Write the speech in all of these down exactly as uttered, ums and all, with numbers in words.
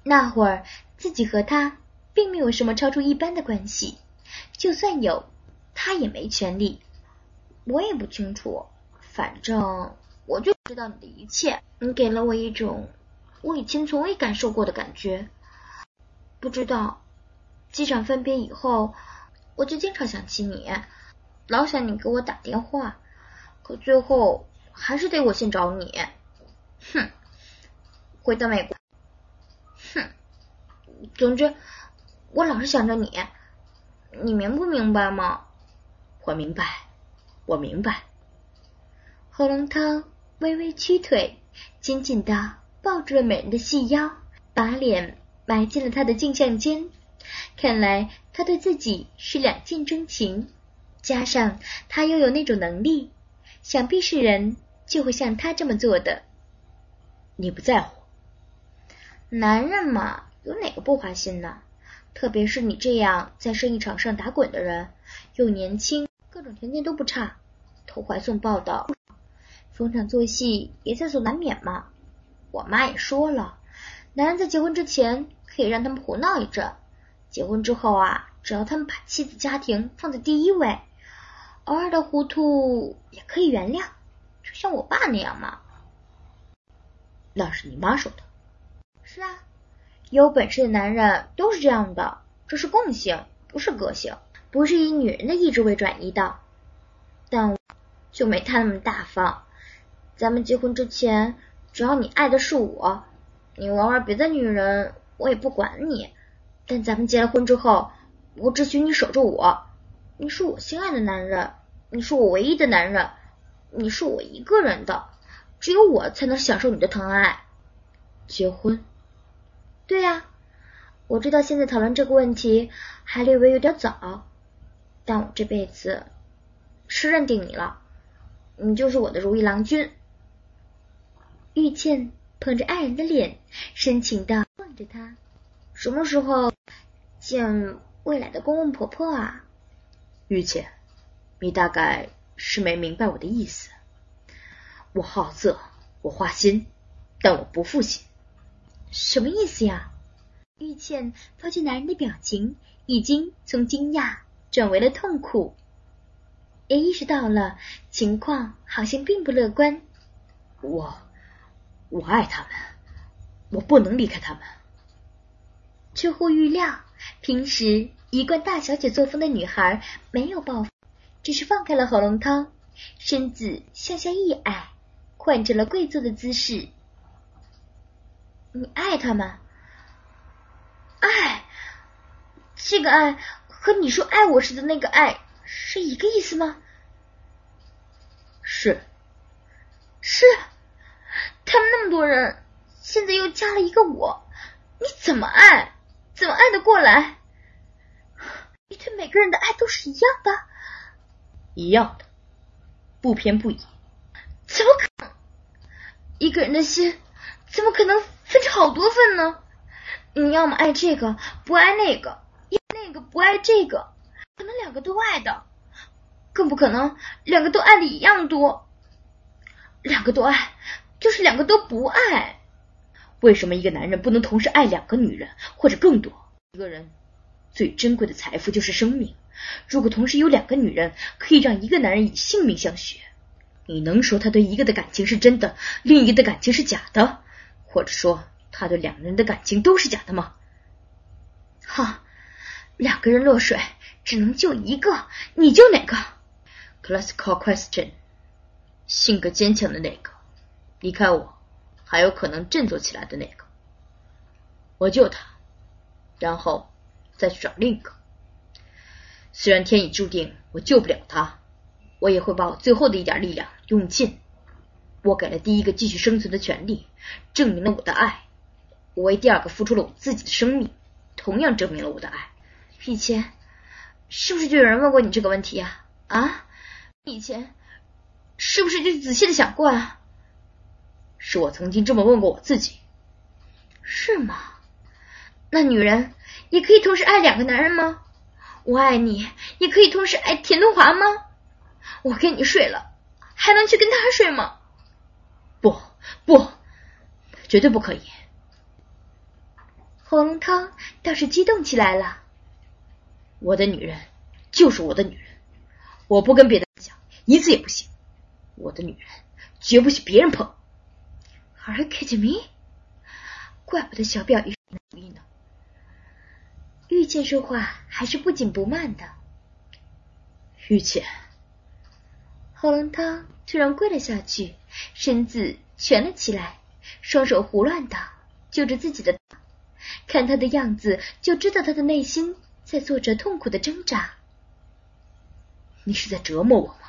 那会儿自己和他并没有什么超出一般的关系，就算有，他也没权利。我也不清楚，反正我就知道你的一切，你给了我一种我以前从未感受过的感觉。不知道，机场分别以后，我就经常想起你，老想你给我打电话，可最后还是得我先找你。哼，回到美国，哼，总之我老是想着你，你明不明白吗？ 我明白，我明白。 何龙涛微微屈腿，紧紧地抱住了美人的细腰，把脸埋进了她的镜像间。看来他对自己是两见钟情，加上他又有那种能力，想必是人就会像他这么做的。 你不在乎？ 男人嘛，有哪个不花心呢？特别是你这样在生意场上打滚的人，又年轻，各种条件都不差，投怀送抱的，逢场作戏也在所难免嘛。我妈也说了，男人在结婚之前可以让他们胡闹一阵，结婚之后啊，只要他们把妻子家庭放在第一位，偶尔的糊涂也可以原谅，就像我爸那样嘛。 那是你妈说的。 是啊，有本事的男人都是这样的，这是共性，不是个性，不是以女人的意志为转移的。但我就没他那么大方，咱们结婚之前，只要你爱的是我，你玩玩别的女人我也不管你，但咱们结了婚之后，我只许你守着我，你是我心爱的男人，你是我唯一的男人，你是我一个人的，只有我才能享受你的疼爱。 结婚？ 对呀，我知道现在讨论这个问题还略微有点早，但我这辈子是认定你了，你就是我的如意郎君。玉倩捧着爱人的脸，深情地望着他。什么时候见未来的公公婆婆啊？ 玉倩，你大概是没明白我的意思。我好色，我花心，但我不负心。 什么意思呀？玉倩发觉男人的表情已经从惊讶转为了痛苦，也意识到了情况好像并不乐观。 我我爱他们，我不能离开他们。 出乎预料，平时一贯大小姐作风的女孩没有报复，只是放开了喉咙涛，身子向下一矮，换成了跪坐的姿势。你爱他们？爱？这个爱和你说爱我时的那个爱是一个意思吗？ 是。 是？他们那么多人，现在又加了一个我，你怎么爱？怎么爱得过来？你对每个人的爱都是一样的？ 一样的，不偏不倚。 怎么可能？一个人的心怎么可能分成好多份呢？你要么爱这个，不爱那个，要那个不爱这个，可能两个都爱的，更不可能两个都爱的一样多。两个都爱，就是两个都不爱。 为什么一个男人不能同时爱两个女人，或者更多？一个人最珍贵的财富就是生命，如果同时有两个女人，可以让一个男人以性命相许，你能说他对一个的感情是真的，另一个的感情是假的？或者说他对两个人的感情都是假的吗？ 哈，两个人落水只能救一个，你救哪个？ Classical question。 性格坚强的那个，离开我还有可能振作起来的那个，我救他，然后再去找另一个。虽然天已注定我救不了他，我也会把我最后的一点力量用尽。我给了第一个继续生存的权利，证明了我的爱，我为第二个付出了我自己的生命，同样证明了我的爱。 以前是不是就有人问过你这个问题呀？啊？以前是不是就仔细的想过啊？ 是我曾经这么问过我自己。 是吗？那女人也可以同时爱两个男人吗？我爱你也可以同时爱田东华吗？我跟你睡了还能去跟他睡吗？ 不不，绝对不可以。 喉咙汤倒是激动起来了。 我的女人就是我的女人，我不跟别的人讲，一次也不行。我的女人绝不许别人碰。 Are you kidding me？ 怪不得小表一主意呢。玉倩说话还是不紧不慢的。 玉倩， 喉咙汤突然跪了下去，身子蜷了起来，双手胡乱的揪着自己的头，看他的样子就知道他的内心在做着痛苦的挣扎。 你是在折磨我吗？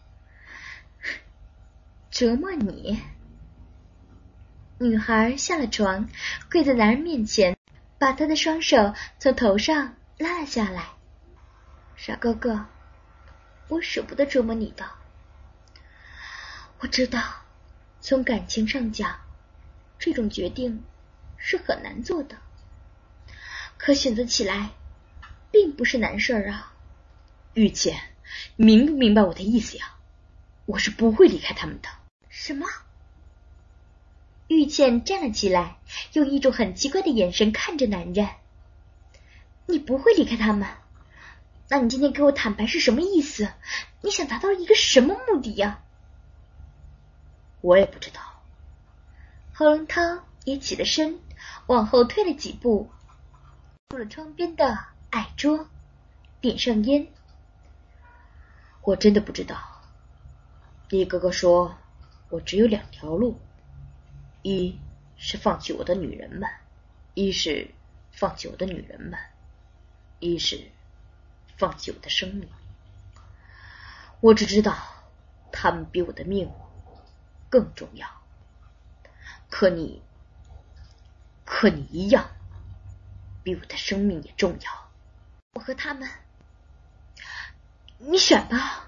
折磨你？女孩下了床，跪在男人面前，把他的双手从头上拉了下来。傻哥哥，我舍不得折磨你的。我知道，从感情上讲，这种决定是很难做的，可选择起来并不是难事儿啊。 玉倩，你明不明白我的意思呀？我是不会离开他们的。 什么？玉倩站了起来，用一种很奇怪的眼神看着男人。你不会离开他们？那你今天给我坦白是什么意思？你想达到一个什么目的呀？ 我也不知道。 喉咙汤也起了身，往后退了几步，入了窗边的矮桌，点上烟。 我真的不知道。李哥哥说我只有两条路，一是放弃我的女人们，一是放弃我的女人们，一是放弃我的生命。我只知道他们比我的命更重要。可你可你一样比我的生命也重要。 我和他们，你选吧。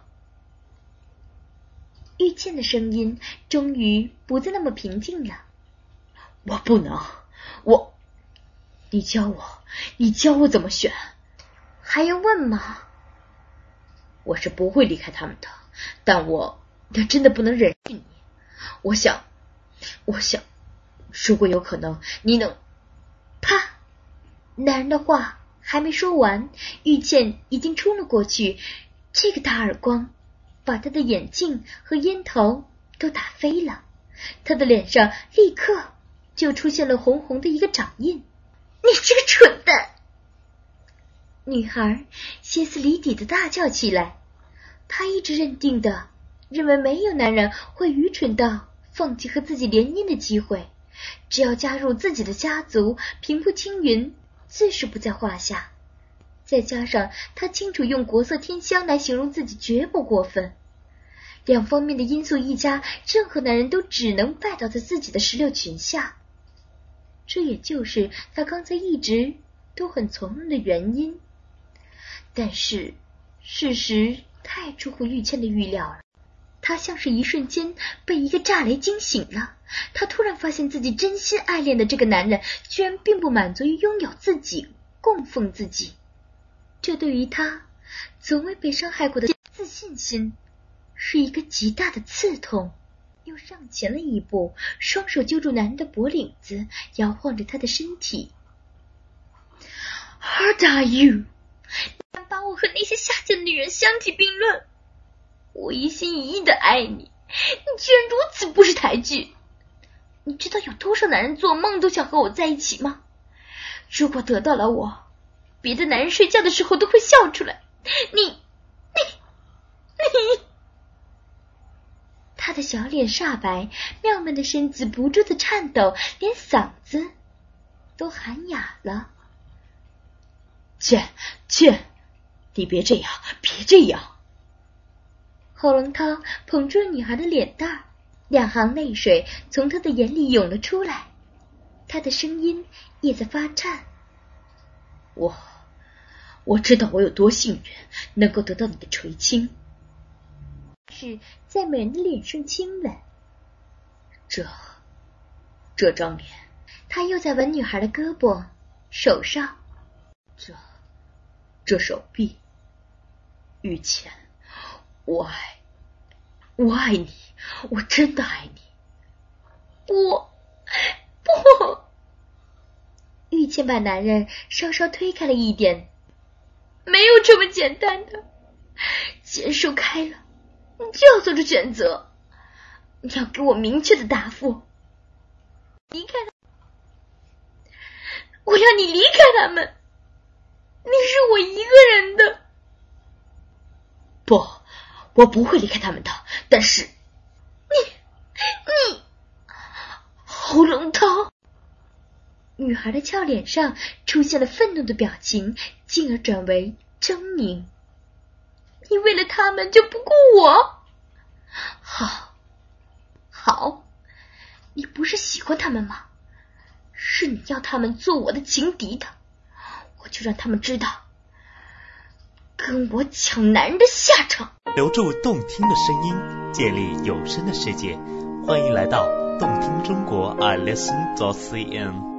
玉倩的声音终于不再那么平静了。 我不能，我，你教我，你教我怎么选？ 还要问吗？ 我是不会离开他们的，但我我真的不能忍受你。我想，我想，如果有可能，你能…… 啪！男人的话还没说完，玉倩已经冲了过去，这个大耳光把他的眼镜和烟头都打飞了，他的脸上立刻就出现了红红的一个掌印。你这个蠢蛋！女孩歇斯底里的大叫起来。她一直认定的，认为没有男人会愚蠢到放弃和自己联姻的机会，只要加入自己的家族，平步青云自是不在话下。再加上她清楚用国色天香来形容自己绝不过分，两方面的因素一加，任何男人都只能拜倒在自己的石榴裙下。这也就是她刚才一直都很从容的原因。但是事实太出乎玉倩的预料了，她像是一瞬间被一个炸雷惊醒了。她突然发现自己真心爱恋的这个男人居然并不满足于拥有自己，供奉自己。这对于她从未被伤害过的自信心是一个极大的刺痛。又上前了一步，双手揪住男人的脖领子，摇晃着他的身体。 What are you？ 你把我和那些下贱的女人相提并论？我一心一意的爱你，你居然如此不识抬举！你知道有多少男人做梦都想和我在一起吗？如果得到了我，别的男人睡觉的时候都会笑出来。你你你他的小脸煞白，妙曼的身子不住的颤抖，连嗓子都喊哑了。 倩倩，你别这样，别这样！ 喉咙涛捧住女孩的脸蛋，两行泪水从她的眼里涌了出来，她的声音也在发颤。 我我知道我有多幸运，能够得到你的垂青， 是在美人的脸上亲吻。 这这张脸， 他又在吻女孩的胳膊、手上。 这这手臂，玉倩，我爱我爱你，我真的爱你。 不不！ 玉倩把男人稍稍推开了一点。没有这么简单的，既然说开了，你就要做出选择，你要给我明确的答复。离开他，我要你离开他们，你是我一个人的。 不，我不会离开他们的，但是你你侯龙涛。 女孩的俏脸上出现了愤怒的表情，进而转为狰狞。你为了他们就不顾我？好，好，你不是喜欢他们吗？是你要他们做我的情敌的，我就让他们知道跟我抢男人的下场。 留住动听的声音，建立有声的世界，欢迎来到动听中国 i listen dot c n。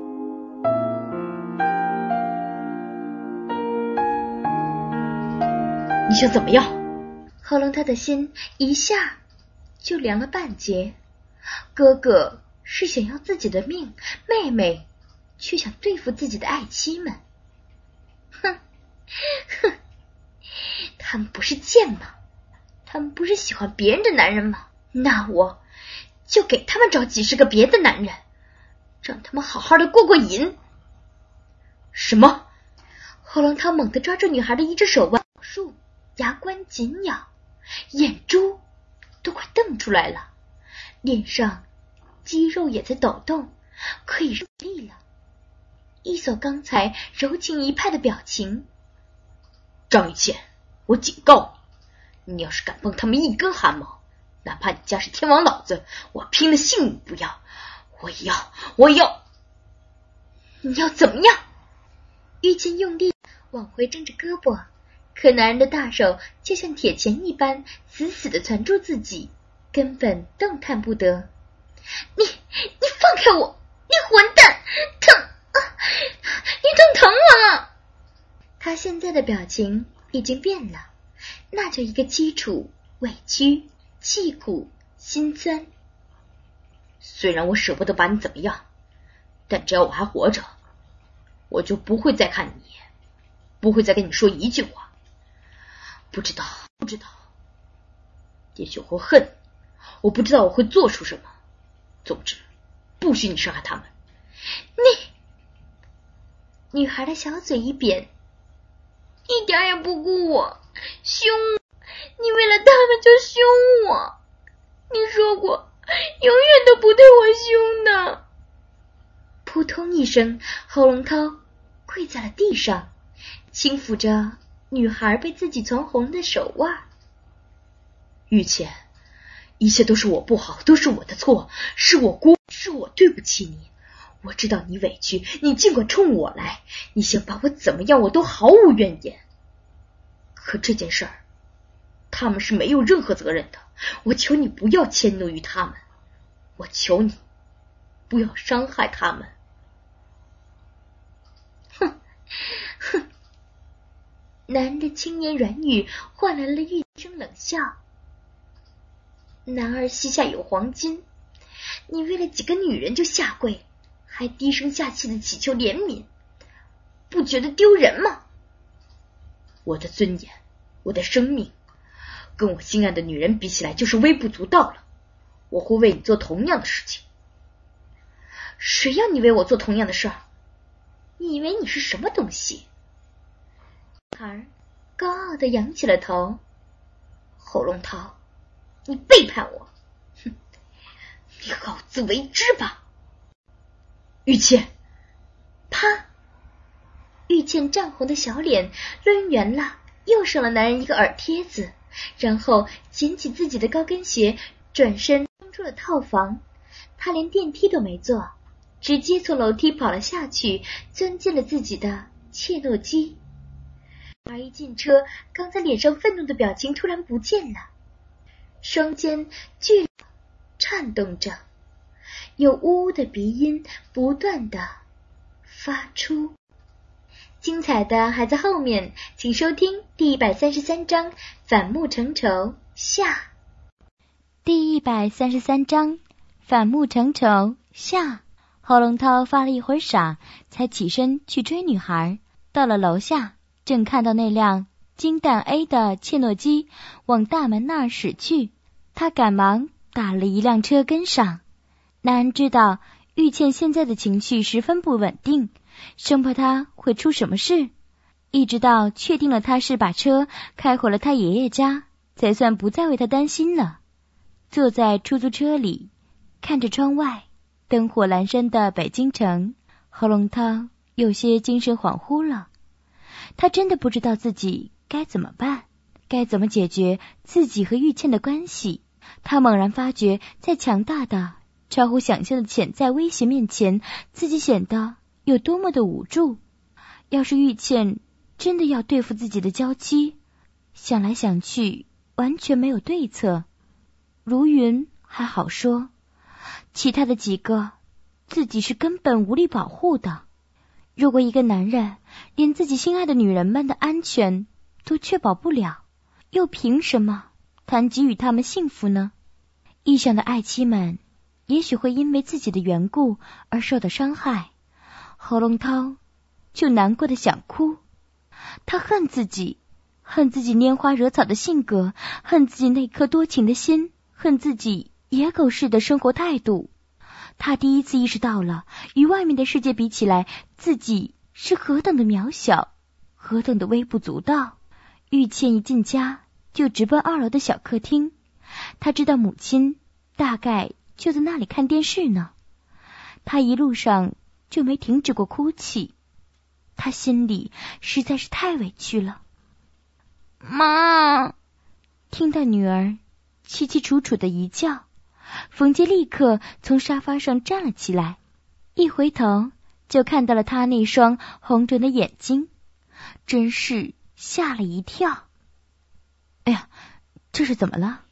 你想怎么样？ 喉咙他的心一下就凉了半截。哥哥是想要自己的命，妹妹却想对付自己的爱妻们。哼哼，他们不是贱吗？他们不是喜欢别人的男人吗？那我就给他们找几十个别的男人，让他们好好的过过瘾。 什么？ 喉咙他猛地抓住女孩的一只手腕，树牙关紧咬，眼珠都快瞪出来了，脸上肌肉也在抖动，可以用力了，一扫刚才柔情一派的表情。 张雨倩，我警告你，你要是敢碰他们一根汗毛，哪怕你家是天王老子，我拼了性命不要，我也要，我也要。 你要怎么样？玉倩用力往回挣着胳膊，可男人的大手就像铁钳一般死死地缠住自己，根本动弹不得。你你放开我，你混蛋，疼啊！你疼疼我了。他现在的表情已经变了，那叫一个凄楚、委屈、气苦、心酸。 虽然我舍不得把你怎么样，但只要我还活着，我就不会再看你一眼，不会再跟你说一句话。不知道，不知道，也许我会恨你，我不知道我会做出什么。总之，不许你伤害他们。 你，女孩的小嘴一扁，一点也不顾我，凶我！你为了他们就凶我，你说过永远都不对我凶的。扑通一声，侯龙涛跪在了地上，轻抚着女孩被自己从红的手腕。 玉倩，一切都是我不好，都是我的错，是我过，是我对不起你。我知道你委屈，你尽管冲我来，你想把我怎么样，我都毫无怨言。可这件事儿，他们是没有任何责任的，我求你不要迁怒于他们，我求你不要伤害他们。 哼哼，男人的轻言软语换来了一声冷笑。男儿膝下有黄金，你为了几个女人就下跪，还低声下气的祈求怜悯，不觉得丢人吗？ 我的尊严，我的生命，跟我心爱的女人比起来就是微不足道了。我会为你做同样的事情。 谁要你为我做同样的事儿？你以为你是什么东西？孩儿高傲地扬起了头。侯龙涛，你背叛我，哼，你好自为之吧。 玉倩， 啪！玉倩涨红的小脸抡圆了，又赏了男人一个耳贴子，然后捡起自己的高跟鞋，转身冲出了套房。他连电梯都没坐，直接从楼梯跑了下去，钻进了自己的切诺基。而一进车，刚才脸上愤怒的表情突然不见了，双肩剧烈颤动着，有呜呜的鼻音不断的发出。精彩的还在后面，请收听第一百三十三章反目成仇下。第一百三十三章反目成仇下。 侯龙涛发了一会儿傻，才起身去追女孩。到了楼下，正看到那辆金蛋 A 的切诺基往大门那儿驶去，他赶忙打了一辆车跟上。男人知道玉倩现在的情绪十分不稳定，生怕她会出什么事，一直到确定了他是把车开回了他爷爷家，才算不再为他担心了。坐在出租车里，看着窗外灯火阑珊的北京城，侯龙涛有些精神恍惚了。他真的不知道自己该怎么办，该怎么解决自己和玉倩的关系。他猛然发觉，在强大的超乎想象的潜在威胁面前，自己显得有多么的无助。要是玉倩真的要对付自己的娇妻，想来想去完全没有对策。如云还好说，其他的几个自己是根本无力保护的。如果一个男人连自己心爱的女人们的安全都确保不了，又凭什么谈及与他们幸福呢？异乡的爱妻们也许会因为自己的缘故而受到伤害。侯龙涛就难过的想哭，他恨自己，恨自己拈花惹草的性格，恨自己那颗多情的心，恨自己野狗式的生活态度。他第一次意识到了，与外面的世界比起来，自己是何等的渺小，何等的微不足道。玉倩一进家就直奔二楼的小客厅，他知道母亲大概就在那里看电视呢。他一路上就没停止过哭泣，他心里实在是太委屈了。妈！听到女儿凄凄楚楚的一叫，冯杰立刻从沙发上站了起来，一回头就看到了他那双红肿的眼睛，真是吓了一跳。哎呀，这是怎么了？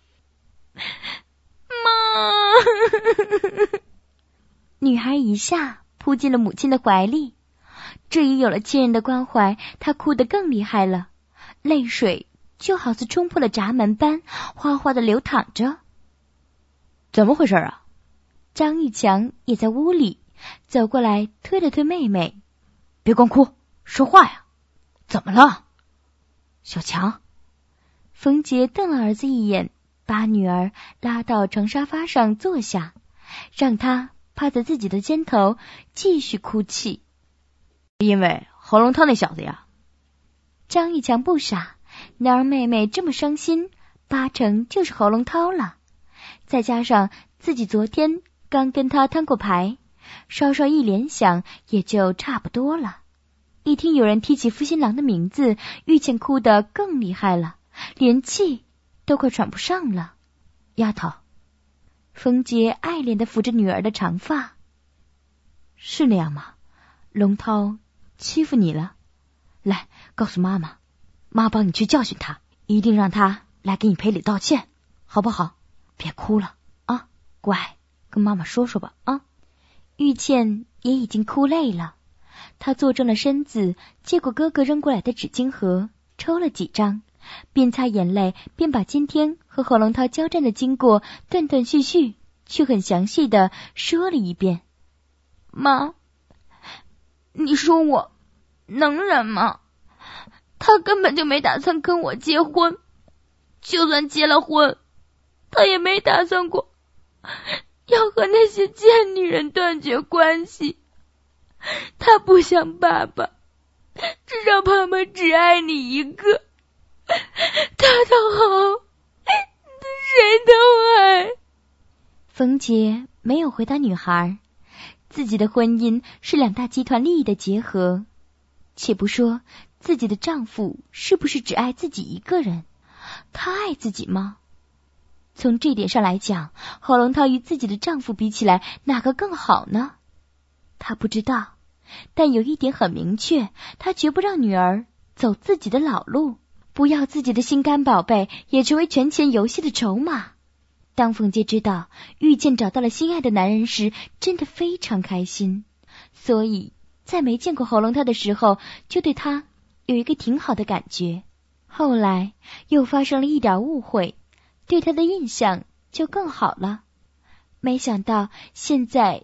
妈！女孩一下扑进了母亲的怀里，这一有了亲人的关怀，她哭得更厉害了，泪水就好似冲破了闸门般哗哗的流淌着。 怎么回事啊？ 张玉强也在屋里走过来推了推妹妹。 别光哭，说话呀！怎么了？小强。 冯杰瞪了儿子一眼，把女儿拉到长沙发上坐下，让她趴在自己的肩头继续哭泣。 因为侯龙涛那小子呀。 张玉强不傻，娘儿妹妹这么伤心，八成就是侯龙涛了。再加上自己昨天刚跟他摊过牌，稍稍一联想也就差不多了。一听有人提起负心郎的名字，玉倩哭得更厉害了，连气都快喘不上了。丫头，冯杰爱怜地抚着女儿的长发。 是那样吗？龙涛欺负你了？来，告诉妈妈，妈帮你去教训他，一定让他来给你赔礼道歉，好不好？别哭了啊，乖，跟妈妈说说吧啊。 玉倩也已经哭累了，她坐正了身子，接过哥哥扔过来的纸巾盒，抽了几张，边擦眼泪边把今天和侯龙涛交战的经过断断续续却很详细的说了一遍。妈，你说我能忍吗？他根本就没打算跟我结婚，就算结了婚，他也没打算过要和那些贱女人断绝关系。他不像爸爸，至少爸爸只爱你一个，他的好谁都爱。冯杰没有回答女孩，自己的婚姻是两大集团利益的结合，且不说自己的丈夫是不是只爱自己一个人，他爱自己吗？从这点上来讲，侯龙涛与自己的丈夫比起来，哪个更好呢？他不知道，但有一点很明确，他绝不让女儿走自己的老路，不要自己的心肝宝贝也成为权钱游戏的筹码。当冯杰知道玉倩找到了心爱的男人时，真的非常开心，所以在没见过侯龙涛的时候，就对他有一个挺好的感觉。后来又发生了一点误会，对他的印象就更好了。没想到现在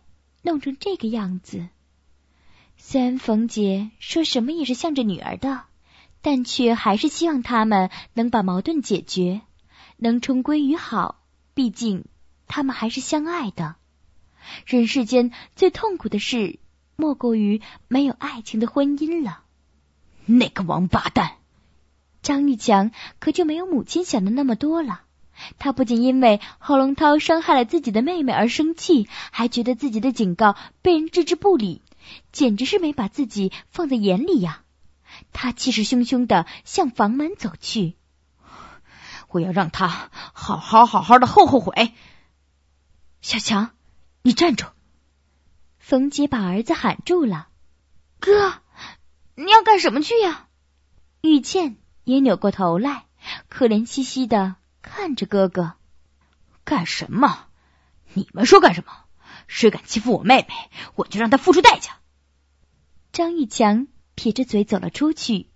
弄成这个样子。虽然冯杰说什么也是向着女儿的，但却还是希望他们能把矛盾解决，能重归于好，毕竟他们还是相爱的。人世间最痛苦的事，莫过于没有爱情的婚姻了。 那个王八蛋！ 张玉强可就没有母亲想的那么多了。他不仅因为侯龙涛伤害了自己的妹妹而生气，还觉得自己的警告被人置之不理，简直是没把自己放在眼里呀。他气势汹汹地向房门走去。 我要让他好好好好的后后悔。 小强，你站住！冯杰把儿子喊住了。哥，你要干什么去呀？玉倩也扭过头来，可怜兮兮的看着哥哥。 干什么？你们说干什么？谁敢欺负我妹妹，我就让他付出代价。 张玉强撇着嘴走了出去。